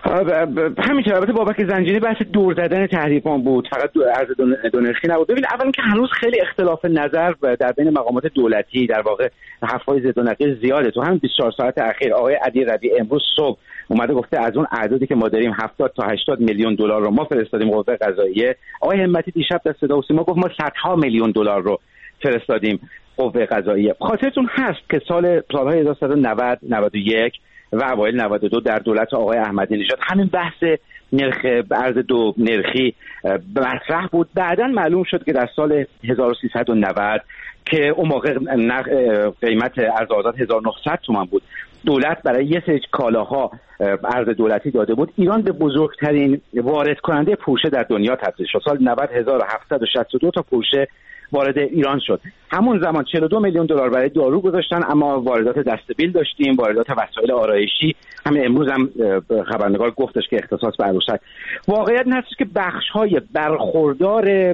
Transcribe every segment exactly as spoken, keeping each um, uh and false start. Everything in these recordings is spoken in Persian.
همینطور. البته بابک زنجانی بحث دور زدن تحریفان بود، فقط ارز دو نرخی نبود. ببین اولا که هنوز خیلی اختلاف نظر در بین مقامات دولتی، در واقع حرفای ضد و نقیض زیاده. تو همین بیست و چهار ساعت اخیر آقای علی ربیع امروز صبح اومده گفته از اون اعدادی که ما داریم هفتاد تا هشتاد میلیون دلار رو ما فرستادیم قوه قضاییه. آقای همتی دیشب در صدا و سیما گفت ما صدها میلیون دلار رو فرستادیم قوه قضاییه. خاطرتون هست که سال سالهای هزار و سیصد و نود نود و یک و اوایل نود و دو در دولت آقای احمدی نژاد همین بحث نرخ ارز دو نرخی مطرح بود. بعداً معلوم شد که در سال هزار و سیصد و نود که اون موقع قیمت ارز آزاد هزار و نهصد تومان بود، دولت برای یه سری کالاها ارز دولتی داده بود. ایران به بزرگترین وارد کننده پوشه در دنیا تبدیل شد. سال نود هزار و هفتصد و شصت و دو تا پوشه وارد ایران شد. همون زمان چهل و دو میلیون دلار برای دارو گذاشتن، اما واردات دسته‌بیل داشتیم، واردات وسایل آرایشی. همین امروز هم خبرنگار گفتش که اختصاص به عروسک. واقعیت این هست که بخش‌های برخوردار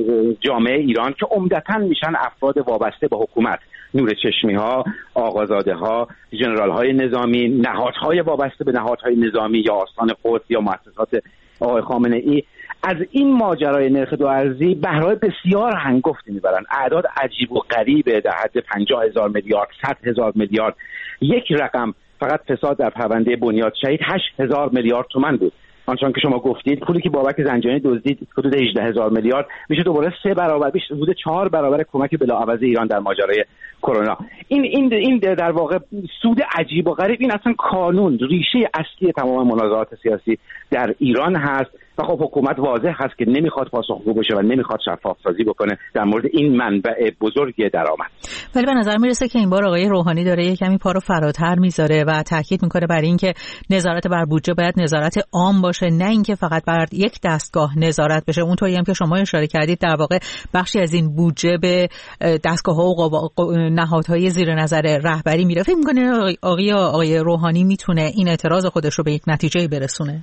جامعه ایران که عمدتاً میشن افراد وابسته به حکومت، نور چشمی‌ها، آقازاده‌ها، ژنرال‌های نظامی، نهادهای وابسته به نهادهای نظامی یا آستان قدس یا مؤسسات آقای خامنه‌ای، از این ماجرای نرخ دو ارزی بهره‌های بسیار هنگفتی میبرن. اعداد عجیب و غریبه در حد پنجاه هزار میلیارد، صد هزار میلیارد. یک رقم فقط فساد در پرونده بنیاد شهید هشت هزار میلیارد تومان بود. آنچنان که شما گفتید پولی که بابک زنجانی دزدید حدود هجده هزار میلیارد میشه دوباره سه برابر، بیش حدود چهار برابر کمک بلاعوض ایران در ماجرای کرونا. این این این در واقع سود عجیب و غریب، این اصلا قانون ریشه اصلی تمام منازعات سیاسی در ایران هست و خب حکومت واضح هست که نمیخواد پاسخگو بشه و نمیخواد شفاف سازی بکنه در مورد این منبع بزرگ درآمد. ولی به نظر میرسه که این بار آقای روحانی داره یه کمی پا رو فراتر میذاره و تاکید میکنه بر این که نظارت بر بودجه باید نظارت عام باشه، نه اینکه فقط بر یک دستگاه نظارت بشه. اونطوری هم که شما اشاره کردید در واقع بخشی از این بودجه به دستگاه‌ها و نهادهای زیر نظر رهبری میره. فکر میکنه آقای آقای روحانی میتونه این اعتراض خودش رو به یک نتیجه برسونه؟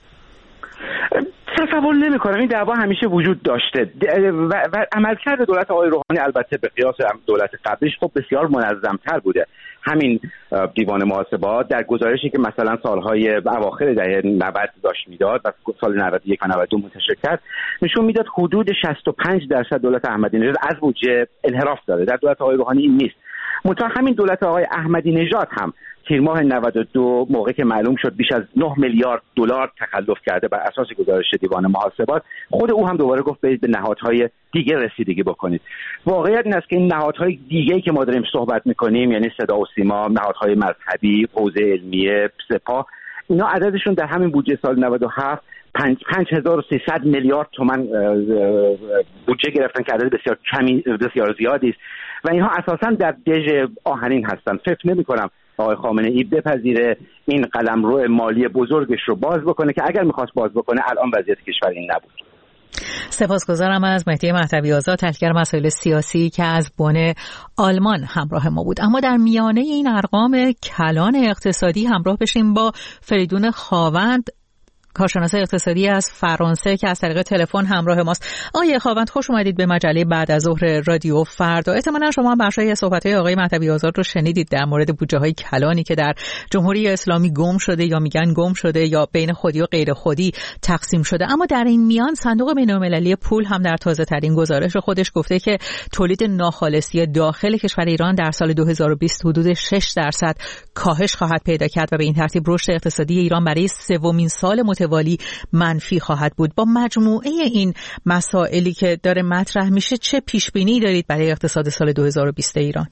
تصور نمی‌کنم. این دعوا همیشه وجود داشته و, و عملکرد دولت آقای روحانی البته به قیاس دولت قبلیش خب بسیار منظم‌تر بوده. همین دیوان محاسبات در گزارشی که مثلا سالهای اواخر دهه نود داشت میداد و سال نود و یک و نود و دو منتشر کرد، نشون میداد حدود شصت و پنج درصد دولت احمدی نژاد از بودجه انحراف داره. در دولت آقای روحانی این نیست. منتها همین دولت آقای احمدی نژاد هم تیر ماه نود و دو موقعی که معلوم شد بیش از نه میلیارد دلار تخلف کرده بر اساس گزارش دیوان محاسبات، خود او هم دوباره گفت برید به نهادهای دیگه رسیدگی بکنید. واقعیت این است که این نهادهای دیگه‌ای که ما داریم صحبت می‌کنیم، یعنی صدا و سیما، نهادهای مذهبی، حوزه علمیه، سپاه، اینا عددشون در همین بودجه سال نود و هفت پنج هزار و سیصد میلیارد تومان بودجه گرفتن که عدد بسیار کمی، بسیار زیادی است و اینها اساساً در دژ آهنین هستند. فکر نمی‌کنم آقای خامنه‌ای بپذیره این قلمرو مالی بزرگش رو باز بکنه که اگر می‌خواست باز بکنه الان وضعیت کشور این نبود. سپاسگزارم از مهدی مهدوی آزاد، تحلیلگر مسائل سیاسی که از بن آلمان همراه ما بود. اما در میانه این ارقام کلان اقتصادی همراه بشیم با فریدون خاوند، کارشناس اقتصادی از فرانسه که از طریق تلفن همراه ماست. آقای خاوند خوش اومدید به مجله بعد از ظهر رادیو فردا. احتمالاً شما بخشی از صحبت‌های آقای مهدوی آزاد رو شنیدید در مورد بودجه‌های کلانی که در جمهوری اسلامی گم شده یا میگن گم شده یا بین خودی و غیر خودی تقسیم شده. اما در این میان صندوق بین‌المللی پول هم در تازه‌ترین گزارش خودش گفته که تولید ناخالصی داخل کشور ایران در سال دو هزار و بیست حدود شش درصد کاهش خواهد پیدا کرد و به این ترتیب رشد اقتصادی ایران برای سومین سال متوالی منفی خواهد بود. با مجموعه این مسائلی که داره مطرح میشه چه پیش بینی دارید برای اقتصاد سال دو هزار و بیست ایران؟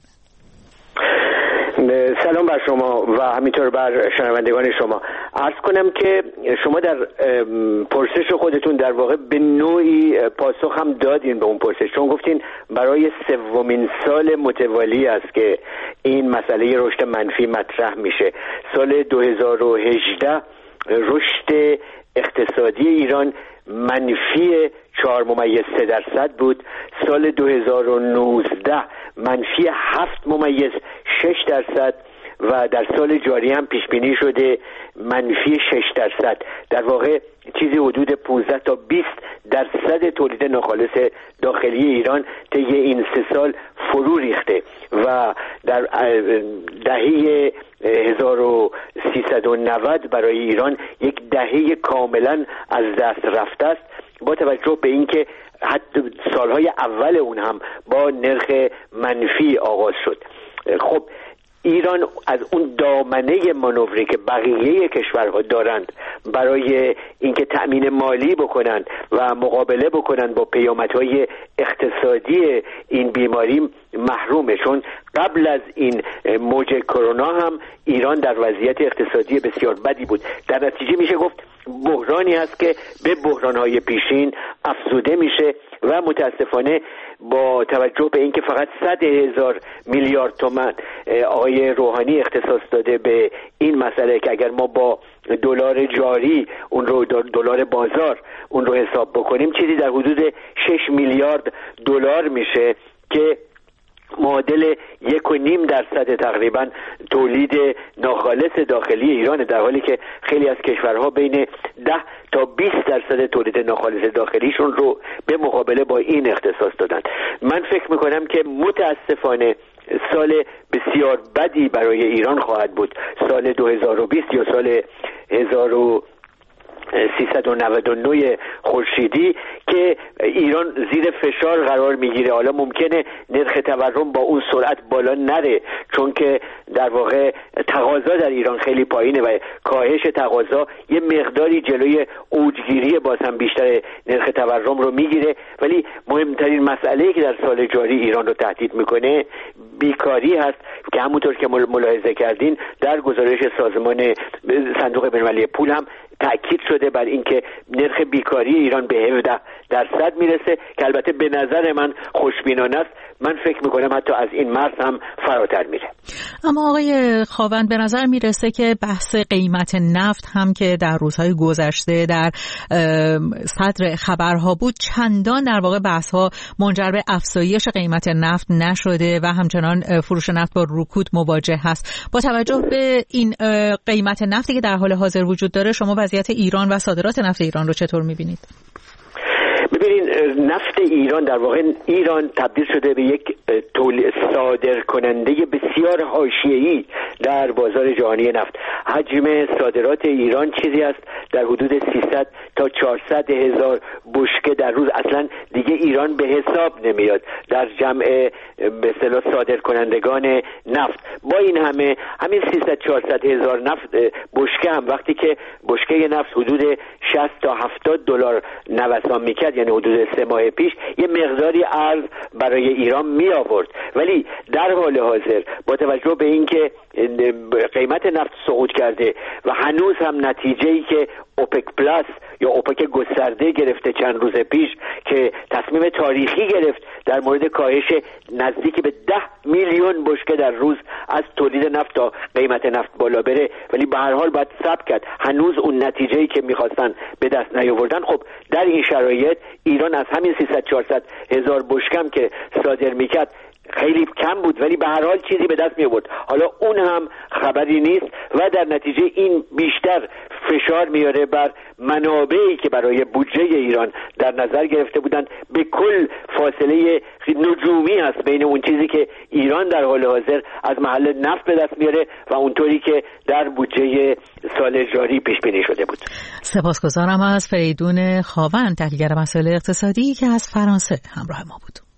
سلام بر شما و همینطور بر شنوندگان شما. عرض کنم که شما در پرسش خودتون در واقع به نوعی پاسخ هم دادین به اون پرسش، چون گفتین برای سومین سال متوالی است که این مسئله رشد منفی مطرح میشه. سال دو هزار و هجده رشد اقتصادی ایران منفی چهار ممیز سه درصد بود. سال دو هزار و نوزده منفی هفت ممیز شش درصد و در سال جاری هم پیش بینی شده منفی شش درصد، در واقع چیزی حدود پانزده تا بیست درصد تولید ناخالص داخلی ایران طی این سه سال فرو ریخته و در دهه هزار و سیصد و نود برای ایران یک دهه کاملا از دست رفته است، با توجه به اینکه حتی سالهای اول اون هم با نرخ منفی آغاز شد. خب ایران از اون دامنه مانوری که بقیه کشورها دارند برای اینکه تأمین مالی بکنند و مقابله بکنند با پیامدهای اقتصادی این بیماری محرومه، چون قبل از این موج کرونا هم ایران در وضعیت اقتصادی بسیار بدی بود. در نتیجه میشه گفت بحرانی هست که به بحرانهای پیشین افزوده میشه و متاسفانه با توجه به اینکه فقط صد هزار میلیارد تومان آقای روحانی اختصاص داده به این مسئله که اگر ما با دلار جاری اون رو دلار بازار اون رو حساب بکنیم چیزی در حدود شش میلیارد دلار میشه که معادل یک و نیم درصد تقریبا تولید ناخالص داخلی ایران، در حالی که خیلی از کشورها بین ده تا بیست درصد تولید ناخالص داخلیشون رو به مقابله با این اختصاص دادن. من فکر میکنم که متاسفانه سال بسیار بدی برای ایران خواهد بود سال دو هزار و بیست یا سال هزار و سیصد و نود و نه خورشیدی که ایران زیر فشار قرار میگیره. حالا ممکنه نرخ تورم با اون سرعت بالا نره چون که در واقع تقاضا در ایران خیلی پایینه و کاهش تقاضا یه مقداری جلوی اوجگیری باز هم بیشتر نرخ تورم رو میگیره، ولی مهمترین مسئله‌ای که در سال جاری ایران رو تهدید میکنه بیکاری هست که همونطور که ملاحظه کردین در گزارش سازمان صندوق بین‌المللی پول هم تأکید شده بر اینکه نرخ بیکاری ایران به هفده درصد میرسه که البته به نظر من خوشبینانه است. من فکر میکنم حتی از این مرز هم فراتر میره. اما آقای خاوند به نظر میرسه که بحث قیمت نفت هم که در روزهای گذشته در صدر خبرها بود چندان در واقع بحث ها منجر به افزایش قیمت نفت نشده و همچنان فروش نفت با رکود مواجه هست. با توجه به این قیمت نفتی که در حال حاضر وجود داره شما وضعیت ایران و صادرات نفت ایران رو چطور میبینید؟ ببینید نفت ایران در واقع ایران تبدیل شده به یک صادر کننده بسیار حاشیه‌ای در بازار جهانی نفت. حجم صادرات ایران چیزی است در حدود سیصد تا چهارصد هزار بشکه در روز. اصلا دیگه ایران به حساب نمیاد در جمع به اصطلاح صادر کنندگان نفت. با این همه همین سیصد چهارصد هزار نفت بشکه هم وقتی که بشکه نفت حدود شصت تا هفتاد دلار نوسان میکرد، یعنی حدود سه ماه پیش، یه مقداری ارز برای ایران می آورد، ولی در حال حاضر با توجه به اینکه قیمت نفت سقوط کرده و هنوز هم نتیجه‌ای که اوپک پلاس یا اوپک گسترده گرفته چند روز پیش که تصمیم تاریخی گرفت در مورد کاهش نزدیک به ده میلیون بشکه در روز از تولید نفت تا قیمت نفت بالا بره، ولی به هر حال باید صبر کرد. هنوز اون نتیجه‌ای که می‌خواستن به دست نیاوردن. خب در این شرایط ایران از همین سیصد چهارصد هزار بشکم که صادر میکرد خیلی کم بود، ولی به هر حال چیزی به دست می آورد. حالا اون هم خبری نیست و در نتیجه این بیشتر فشار میاره بر منابعی که برای بودجه ایران در نظر گرفته بودند. به کل فاصله نجومی هست بین اون چیزی که ایران در حال حاضر از محل نفت به دست میاره و اونطوری که در بودجه سال جاری پیش بینی شده بود. سپاسگزارم از فریدون خاوند، تحلیلگر مسائل اقتصادی که از فرانسه همراه ما بود.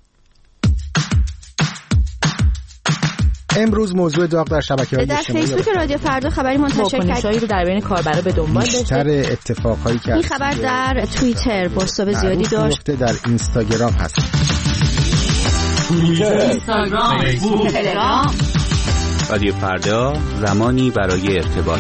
امروز موضوع داغ در شبکه‌های اجتماعی در فیسبوک رادیو فردا خبری منتشر کرد رو در بین کاربرا به دنبال داشته. بیشتر اتفاقایی که این خبر در توییتر پست‌های زیادی داشت، در اینستاگرام هست. توییتر، اینستاگرام، فیسبوک، تلگرام. رادیو فردا، زمانی برای ارتباط.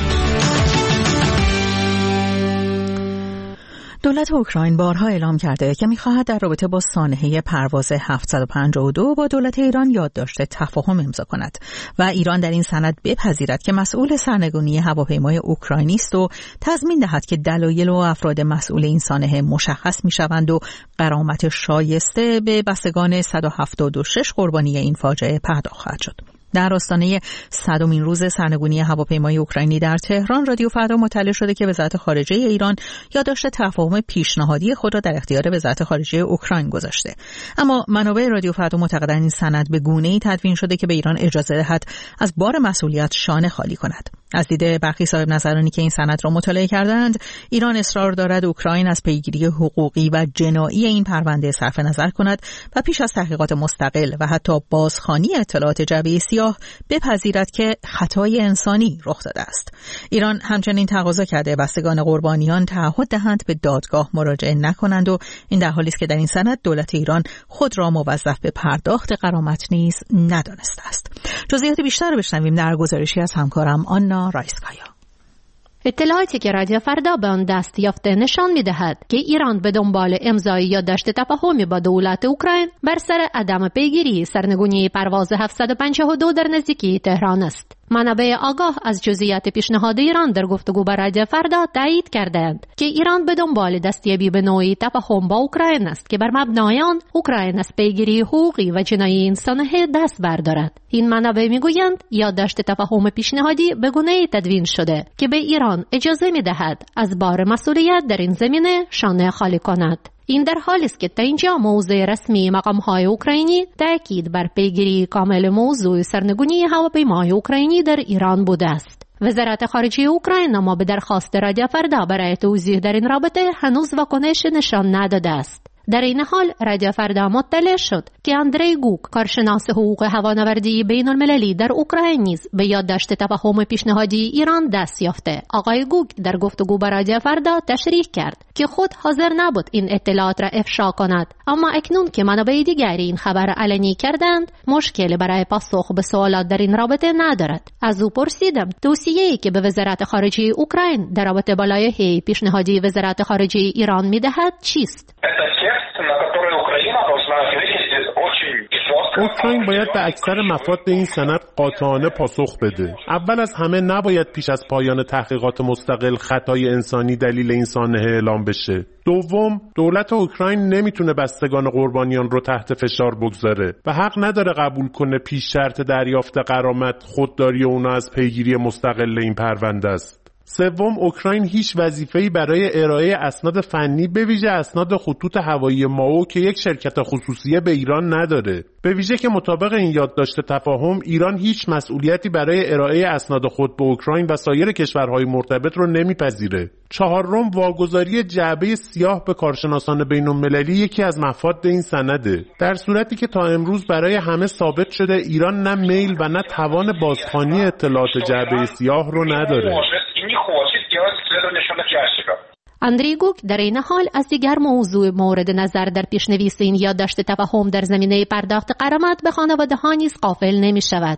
دولت اوکراین بارها اعلام کرده که می‌خواهد در رابطه با سانحه پرواز هفتصد و پنجاه و دو با دولت ایران یادداشت تفاهم امضا کند و ایران در این سند بپذیرد که مسئول سرنگونی هواپیمای اوکراینی است و تضمین دهد که دلایل و افراد مسئول این سانحه مشخص می‌شوند و غرامت شایسته به بستگان صد و هفتاد و شش قربانی این فاجعه پرداخت خواهد شد. در آستانه صدمین روز سرنگونی هواپیمای اوکراینی در تهران، رادیو فردا مطلع شده که وزارت خارجه ایران یادداشت تفاهم پیشنهادی خود را در اختیار وزارت خارجه اوکراین گذاشته. اما منابع رادیو فردا معتقدند این سند به گونه‌ای تدوین شده که به ایران اجازه دهد از بار مسئولیت شانه خالی کند. از دید برخی صاحب نظرانی که این سند را مطالعه کردند، ایران اصرار دارد اوکراین از پیگیری حقوقی و جنایی این پرونده صرف نظر کند و پیش از تحقیقات مستقل و حتی بازخوانی اطلاعات جعبه سیاه بپذیرد که خطای انسانی رخ داده است. ایران همچنین تقاضا کرده بستگان قربانیان تعهد دهند به دادگاه مراجعه نکنند و این در حالی است که در این سند دولت ایران خود را موظف به پرداخت غرامت نیز ندانسته است. جزئیات بیشتر رو بشنویم در گزارشی از همکارم آنا رایسکایا. اطلاعاتی که رادیو فردا به آن دست یافته نشان می‌دهد که ایران به دنبال امضای یادداشت تفاهمی با دولت اوکراین بر سر عدم پیگیری سرنگونی پرواز هفتصد و پنجاه و دو در نزدیکی تهران است. منابع آگاه از جزئیات پیشنهاد ایران در گفتگو با رادیو فردا تایید کردند که ایران به دنبال دستیابی به نوعی تفاهم با اوکراین است که بر مبنای آن اوکراین از پیگیری حقوقی و جنایی انسانی دست بردارد. این منابع میگویند یادداشت تفاهم پیشنهادی به گونه‌ای تدوین شده که به ایران اجازه میدهد از بار مسئولیت در این زمینه شانه خالی کند. این در حالی است که تا اینجا موضع رسمی مقام‌های اوکراینی تاکید بر پیگیری کامل موضوع سرنگونی هواپیمای اوکراینی در ایران بوده است. وزارت خارجه اوکراین اما به درخواست رادیو فردا برای توضیح در این رابطه هنوز واکنش نشان نداده است. در این حال رادیو فردا مطلع شد که اندری گوک، کارشناس حقوق هوانوردی بین المللی در اوکراین نیز به یادداشت تفاهم پیشنهادی ایران دست یافته. آقای گوک در گفتگو با رادیو فردا تشریح کرد که خود حاضر نبود این اطلاعات را افشا کند، اما اکنون که منابع دیگری این خبر علنی کردند مشکل برای پاسخ به سوالات در این رابطه ندارد. از او پرسیدم توصیه‌ای که به وزارت خارجه اوکراین در رابطه با لایحه پیشنهادی وزارت خارجه ایران میدهد چیست؟ اوکراین باید به اکثر مفاد این سند قاطعانه پاسخ بده. اول از همه نباید پیش از پایان تحقیقات مستقل خطای انسانی دلیل این سانحه اعلام بشه. دوم، دولت اوکراین نمیتونه بستگان قربانیان رو تحت فشار بگذاره و حق نداره قبول کنه پیش شرط دریافت غرامت خودداری اونا از پیگیری مستقل این پرونده است. سوم، اوکراین هیچ وظیفه‌ای برای ارائه اسناد فنی به ویژه اسناد خطوط هوایی مائو که یک شرکت خصوصیه به ایران نداره. به ویژه که مطابق این یادداشت تفاهم ایران هیچ مسئولیتی برای ارائه اسناد خود به اوکراین و سایر کشورهای مرتبط رو نمیپذیره. چهارم، واگذاری جعبه سیاه به کارشناسان بین‌المللی یکی از مفاد این سنده. در صورتی که تا امروز برای همه ثابت شده ایران نه میل و نه توان بازخوانی اطلاعات جعبه سیاه رو نداره. اندری گوک در این حال از دیگر موضوع مورد نظر در پیشنویس این یادداشت تفاهم در زمینه پرداخت غرامت به خانواده‌ها نیز غافل نمی‌شود.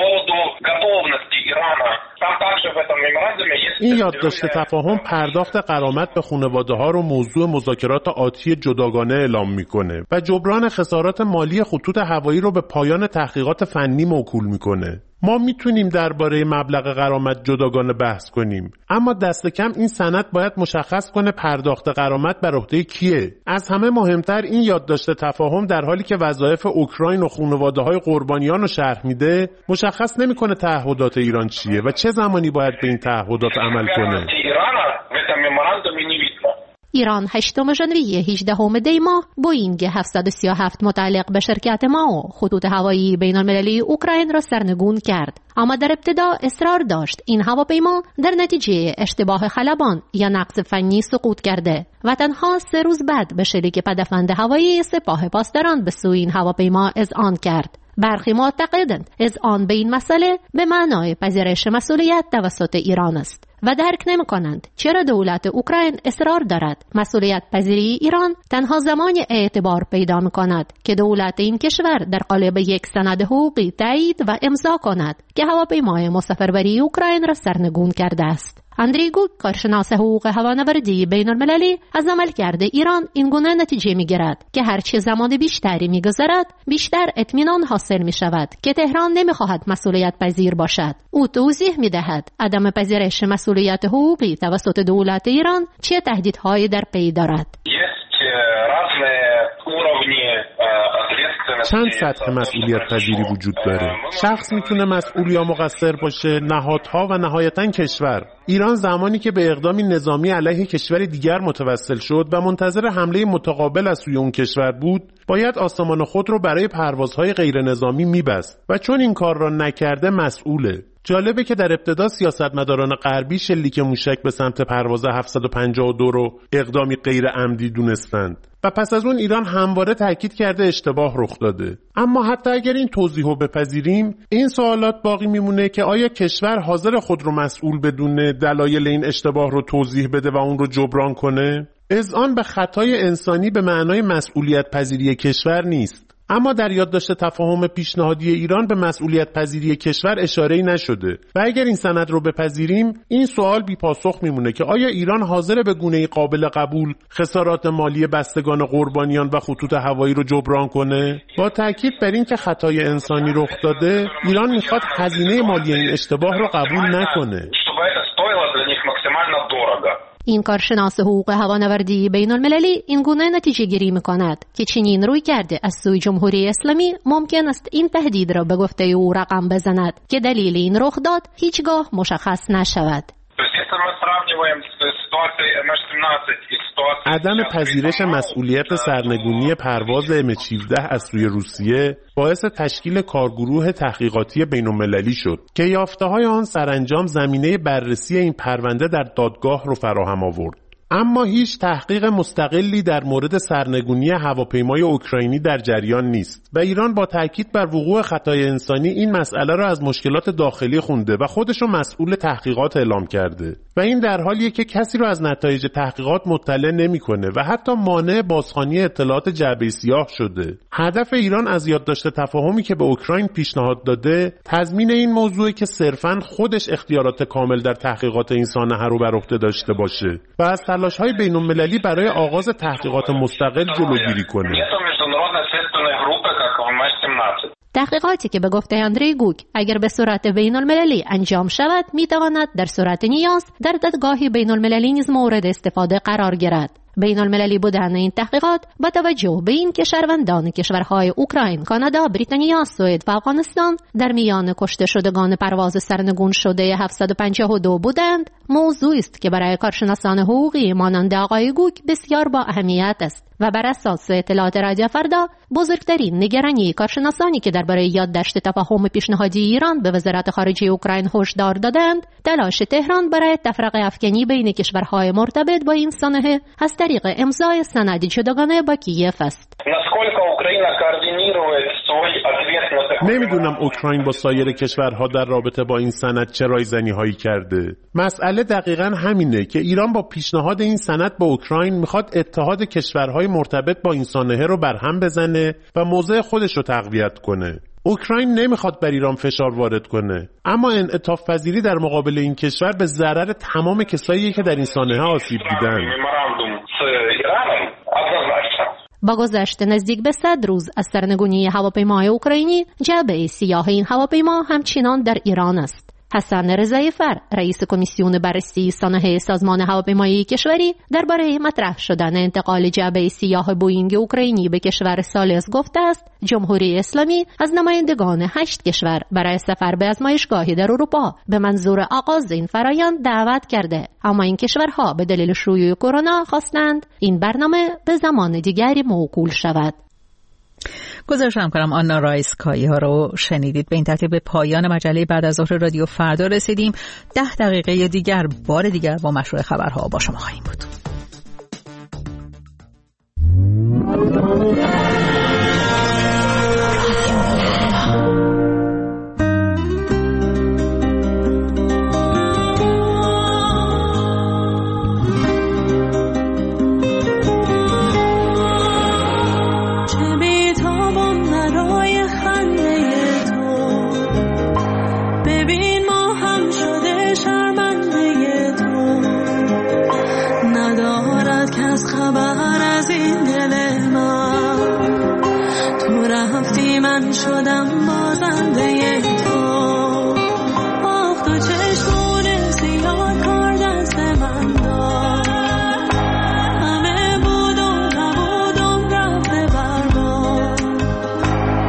این یادداشت تفاهم پرداخت غرامت به خانواده‌ها رو موضوع مذاکرات آتی جداگانه اعلام می‌کنه و جبران خسارات مالی خطوط هوایی رو به پایان تحقیقات فنی موکول می‌کنه. ما میتونیم درباره مبلغ غرامت جداگانه بحث کنیم، اما دست کم این سند باید مشخص کنه پرداخت غرامت بر عهده کیه. از همه مهمتر این یادداشت تفاهم در حالی که وظایف اوکراین و خانواده‌های قربانیان رو شرح میده، مشخص نمیکنه تعهدات ایران چیه و چه زمانی باید به این تعهدات عمل کنه. ایران هشتم ژانویه هجدهم دی ماه بوئینگ هفتصد و سی و هفت متعلق به شرکت مائو خطوط هوایی بین المللی اوکراین را سرنگون کرد، اما در ابتدا اصرار داشت این هواپیما در نتیجه اشتباه خلبان یا نقص فنی سقوط کرده و تنها سه روز بعد به شلیک پدافند هوایی سپاه پاسداران به سوی این هواپیما اذعان کرد. برخی معتقدند اذعان به این مسئله به معنای پذیرش مسئولیت توسط ایران است و درک نمی کنند چرا دولت اوکراین اصرار دارد مسئولیت پذیری ایران تنها زمانی اعتبار پیدا می کند که دولت این کشور در قالب یک سند حقوقی تایید و امضا کند که هواپیمای مسافربری اوکراین را سرنگون کرده است. اندری گوک، کارشناس حقوق هوانوردی بین المللی، از عملکرد ایران این گونه نتیجه می‌گیرد که هرچه زمان بیشتری می‌گذرد بیشتر اطمینان حاصل می‌شود که تهران نمی‌خواهد مسئولیت پذیر باشد. او توضیح می‌دهد عدم پذیرش مسئولیت حقوقی توسط دولت ایران چه تهدیدهایی در پی دارد. چند سطح مسئولیت پذیری وجود داره. شخص میتونه مسئول یا مقصر باشه، نهادها و نهایتاً کشور. ایران زمانی که به اقدامی نظامی علیه کشور دیگر متوسل شد و منتظر حمله متقابل از سوی اون کشور بود، باید آسمان خود رو برای پروازهای غیر نظامی میبست و چون این کار را نکرده مسئوله. جالبه که در ابتدا سیاستمداران غربی شلیک موشک به سمت پرواز هفتصد و پنجاه و دو رو اقدامی غیر عمدی دونستند و پس از اون ایران همواره تاکید کرده اشتباه رخ داده. اما حتی اگر این توضیحو بپذیریم، این سوالات باقی میمونه که آیا کشور حاضر خود رو مسئول بدونه، دلایل این اشتباه رو توضیح بده و اون رو جبران کنه؟ اذعان به خطای انسانی به معنای مسئولیت پذیری کشور نیست. اما در یادداشت تفاهم پیشنهادی ایران به مسئولیت پذیری کشور اشاره‌ای نشده و اگر این سند رو بپذیریم این سوال بی پاسخ میمونه که آیا ایران حاضر به گونه‌ای قابل قبول خسارات مالی بستگان قربانیان و خطوط هوایی رو جبران کنه؟ با تاکید بر این که خطای انسانی رخ داده، ایران میخواد هزینه مالی این اشتباه رو قبول نکنه. این کارشناس حقوق هوانوردی بین المللی این گونه نتیجه گیری میکند که چنین روی کرده از سوی جمهوری اسلامی ممکن است این تهدید را به گفته او رقم بزند که دلیل این رخ داد هیچگاه مشخص نشود. عدم پذیرش مسئولیت سرنگونی پرواز ام هفده از سوی روسیه باعث تشکیل کارگروه تحقیقاتی بین‌المللی شد که یافته‌های آن سرانجام زمینه بررسی این پرونده در دادگاه رو فراهم آورد. اما هیچ تحقیق مستقلی در مورد سرنگونی هواپیمای اوکراینی در جریان نیست و ایران با تاکید بر وقوع خطای انسانی این مسئله را از مشکلات داخلی خونده و خودش رو مسئول تحقیقات اعلام کرده و این در حالیه که کسی رو از نتایج تحقیقات مطلع نمی‌کنه و حتی مانع بازخوانی اطلاعات جعبه سیاه شده. هدف ایران از یادداشت تفاهمی که به اوکراین پیشنهاد داده تضمین این موضوع که صرفاً خودش اختیارات کامل در تحقیقات این سانحه رو بر عهده داشته باشه و از تلاش‌های بین‌المللی برای آغاز تحقیقات مستقل جلوگیری کنه. تحقیقاتی که به گفته اندری گوک اگر به صورت بین المللی انجام شود می تواند در صورت نیاز در دادگاه بین المللی نیز مورد استفاده قرار گیرد. بین المللی بودن این تحقیقات با توجه به این که شهروندان کشورهای اوکراین، کانادا، بریتانیا، سوئد و افغانستان در میان کشته شدگان پرواز سرنگون شده هفتصد و پنجاه و دو بودند، موضوعی است که برای کارشناسان حقوقی مانند آقای گوک بسیار با اهمیت است و بر اساس اطلاعات رادیو فردا بزرگترین نگرانی کارشناسانی که درباره یادداشت تفاهم پیشنهادی ایران به وزارت خارجه اوکراین هشدار دادند، تلاش تهران برای تفرقه افکنی بین کشورهای مرتبط با این سانحه از طریق امضای سند جداگانه با کیف است. نمیدونم اوکراین با سایر کشورها در رابطه با این سند چه رایزنی هایی کرده. مسئله دقیقاً همینه که ایران با پیشنهاد این سند با اوکراین میخواد اتحاد کشورهای مرتبط با این سانحه رو برهم بزنه و موضع خودش رو تقویت کنه. اوکراین نمیخواد بر ایران فشار وارد کنه، اما انعطاف پذیری در مقابل این کشور به ضرر تمام کسایی که در این سانحه آسیب دیدن. با گذشت نزدیک به صد روز از سرنگونی هواپیمای اوکراینی، جعبه سیاه این هواپیما همچنان در ایران است. حسن رضایی فر، رئیس کمیسیون بررسی سانحه سازمان هواپیمایی کشوری، درباره مطرح شدن انتقال جعبه سیاه بوئینگ اوکراینی به کشور ثالث گفته است جمهوری اسلامی از نمایندگان هشت کشور برای سفر به آزمایشگاهی در اروپا به منظور آغاز این فرآیند دعوت کرده، اما این کشورها به دلیل شیوع کرونا خواستند این برنامه به زمان دیگری موکول شود. گذاشتم کنم آنا رایسکایی ها رو شنیدید. به این ترتیب به پایان مجله بعد از ظهر رادیو فردا رسیدیم. ده دقیقه دیگر بار دیگر با مشروع خبرها با شما خواهیم بود. شدم بازنده تو، آخ تو چشمون سیاه کار دست من داد، همه بود و نبودم رفته برباد،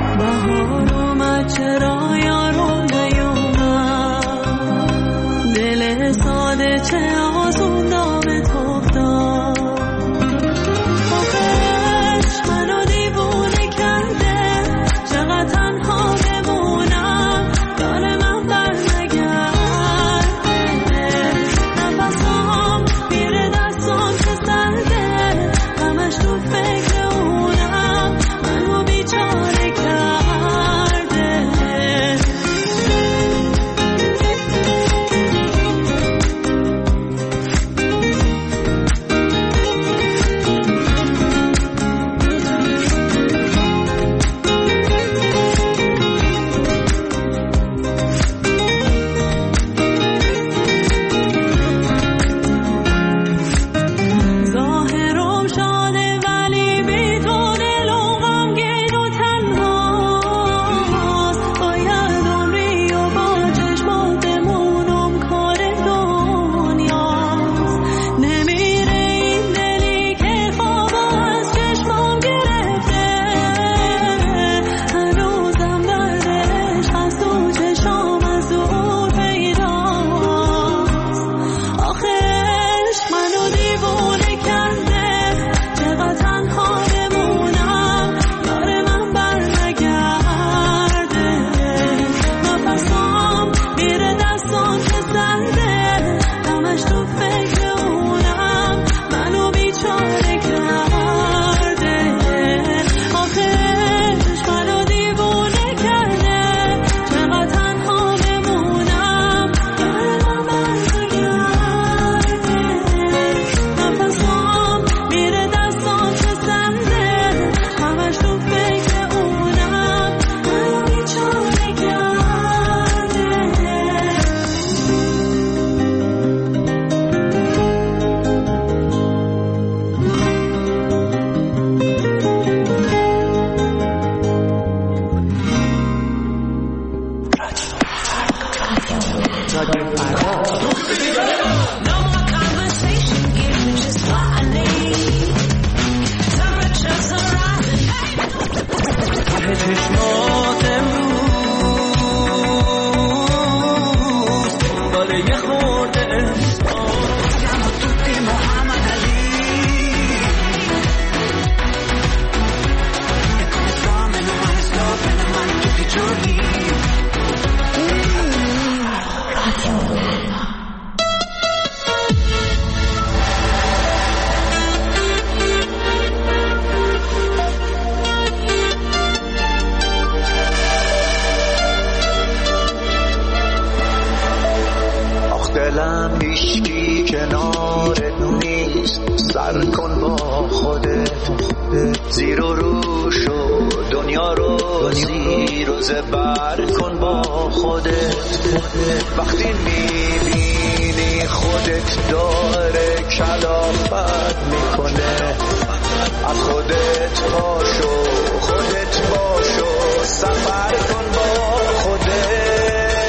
نیست سر کن با خودت زیر و رو شو دنیا رو زیر و زبر کن با خودت وقتی میبینی خودت داره کلافت میکنه از خودت پاشو خودت باشو سفر کن با خودت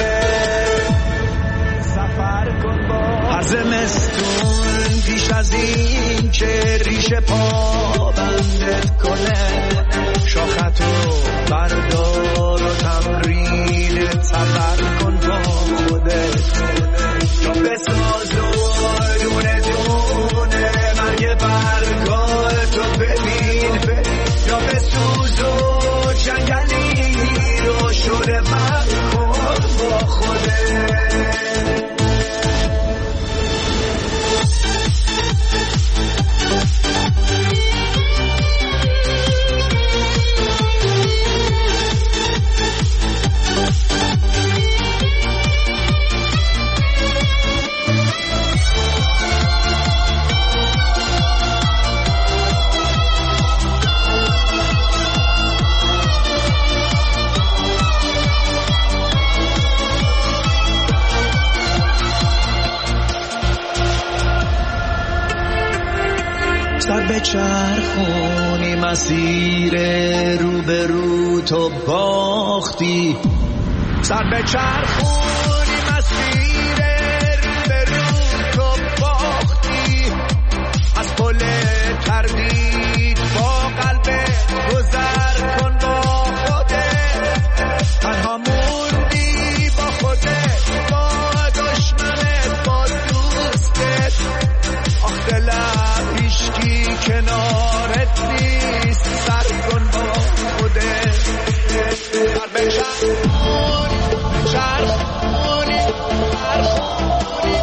سفر کن با هر زمستون پیش از این که ریشه پا بندت کنه شاختو بردار و تمرین سفر کن با خودت یا بساز و دونه دونه مرگ برگال تو ببین یا بسوز و جنگلی رو شده من کن با خودت سر به چرخونی مسیر رو به رو تو باختی سر به چرخونی مسیر رو به رو تو باختی از پل تردید با قلب گذر کن با خودت تنها موندی با خودت با دشمنت با دوستت آخ دلم هیچکی کنارت نیست سر کن با خودت سر به چرخونی چرخونی چرخونی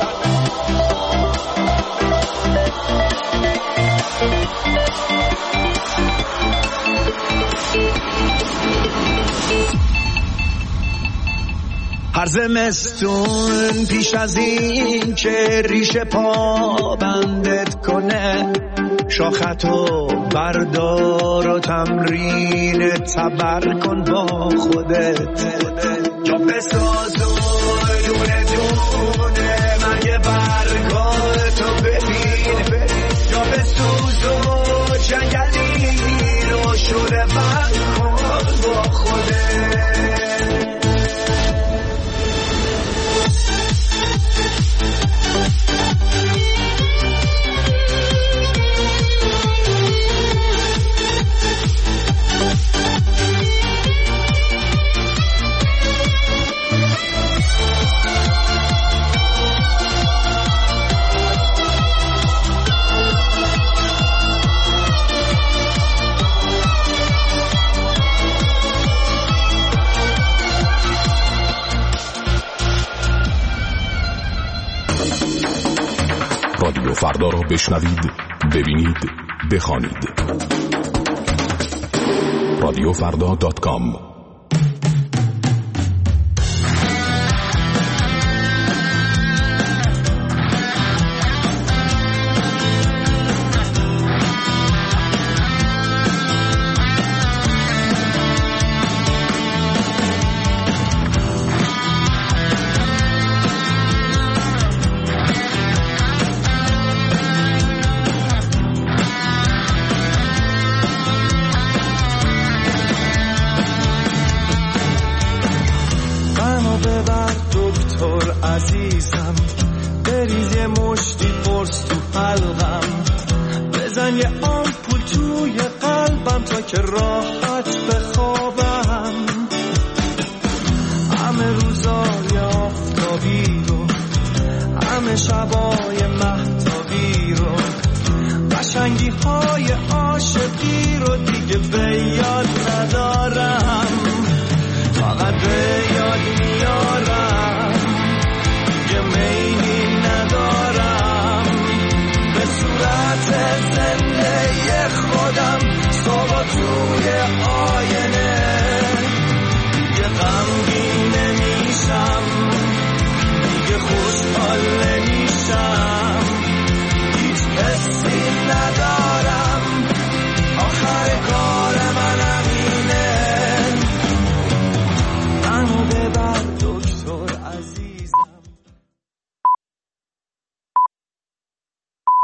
هر زمستون پیش از این که ریشه پا بندت کنه شاختو بردار و تمرین تبر کن با خودت یا بساز و دونه دونه مرگ برگال تو ببین یا بسوز و جنگلی رو شده من کن با خودت رادیو فردا را بشنوید، ببینید، بخوانید. رادیو فردا دات کام عزیزم بریز یه مشتی پرس تو حلقم بزن یه آمپول توی قلبم تا که راحت بخوابم همه روزای آفتابی رو همه شبای من